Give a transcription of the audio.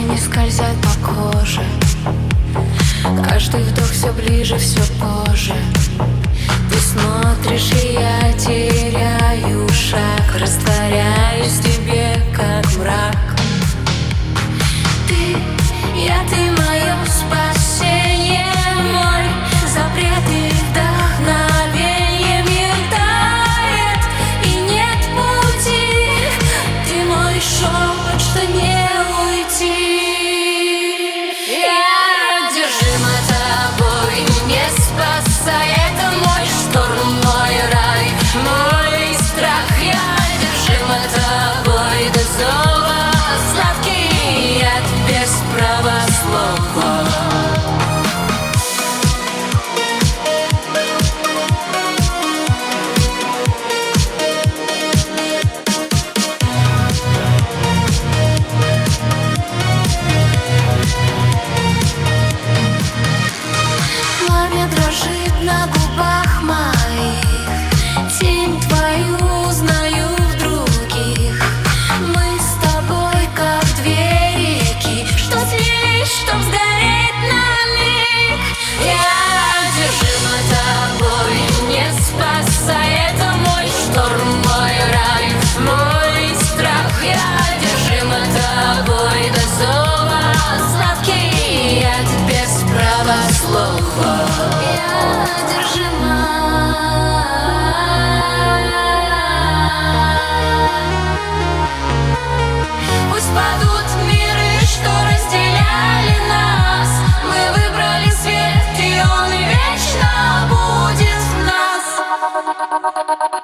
тени скользят по коже. Каждый вдох все ближе, все позже. Ты смотришь, и я теряю шаг, растворяюсь в тебе, как мрак. Ты мое спасение, мой запрет и вдохновение. Мир тает, и нет пути. Ты мой шепот, что не уйти. Я одержима тобой, не спасай. Это мой шторм, мой рай, мой страх. Я одержима тобой до зова. Сладкий яд без права слова. Пламя дрожит на губах моих, тень твою узнаю в других. Мы с тобой как две реки, что слились, чтоб сгореть на миг. Я одержима тобой, не спасай. Это мой шторм, мой рай, мой страх. Я одержима тобой до зова. Сладкий яд без права слова. Я одержима. Пусть падут миры, что разделяли нас. Мы выбрали свет, и он вечно будет в нас.